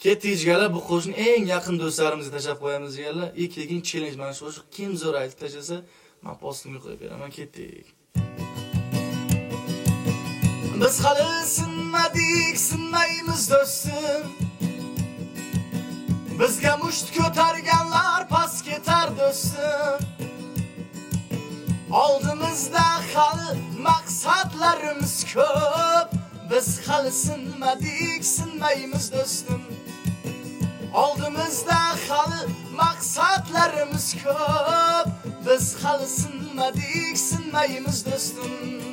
Ketdik jigarlar, bu qo'shni eng yaqin do'stlarimizga tashab qo'yamiz jigarlar. Keyin challenge mana shu qo'shiq kim zo'r aytib tashlasa, men postimga qo'yib beraman. Ketdik. Biz hali sinmadik, sinmaymiz do'stim. Bizga musht ko'targanlar pas ketar do'stim. Oldimizda hali maqsadlarimiz ko'p. Biz hali sinmadik, sinmaymiz do'stim. Oldimizda hali maqsadlarimiz ko'p. Biz hali sinmadik, sinmaymiz do'stim.